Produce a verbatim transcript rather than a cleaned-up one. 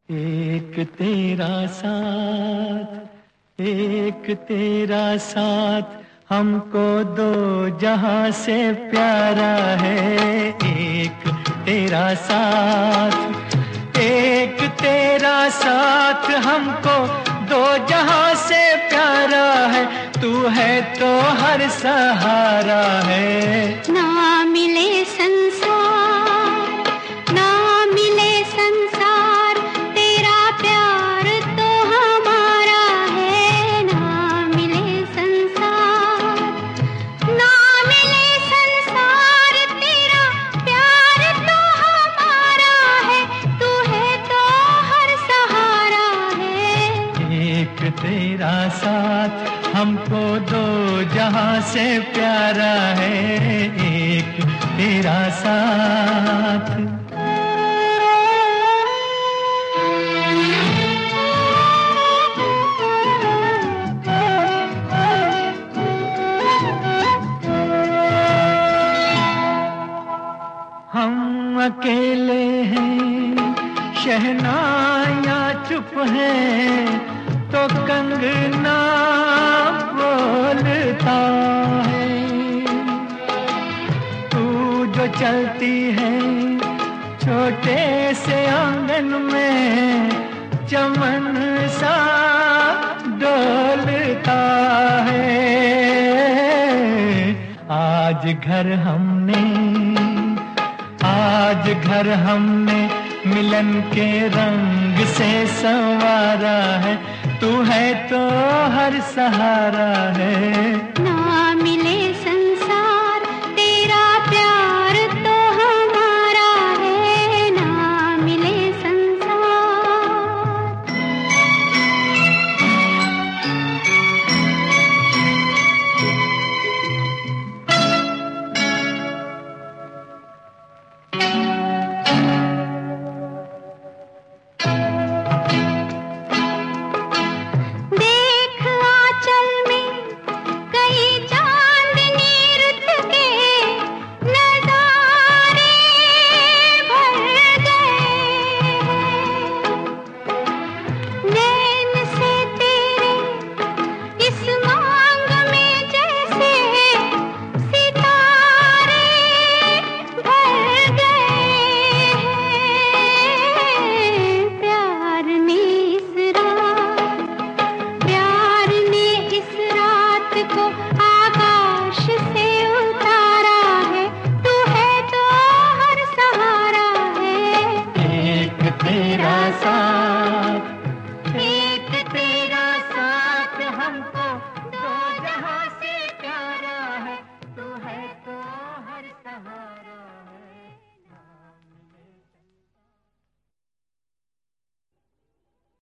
एक तेरा साथ, एक तेरा साथ हमको दो जहां से प्यारा है। एक तेरा साथ, एक तेरा साथ हमको दो जहां से प्यारा है। तू है तो हर सहारा है। ना मिले संसार, ना मिले संसार, तेरा प्यार तो हमारा है। ना मिले संसार, ना मिले संसार, तेरा प्यार तो हमारा है। तू है तो हर सहारा है। एक तेरा साथ हमको दो जहां से प्यारा है। एक तेरा साथ। हम अकेले हैं, शहनाइयाँ चुप हैं, तो कंगना बोलता है। तू जो चलती है छोटे से आंगन में, चमन सा डोलता है। आज घर हमने, आज घर हमने मिलन के रंग से संवारा है। तू है तो हर सहारा है। ना मिले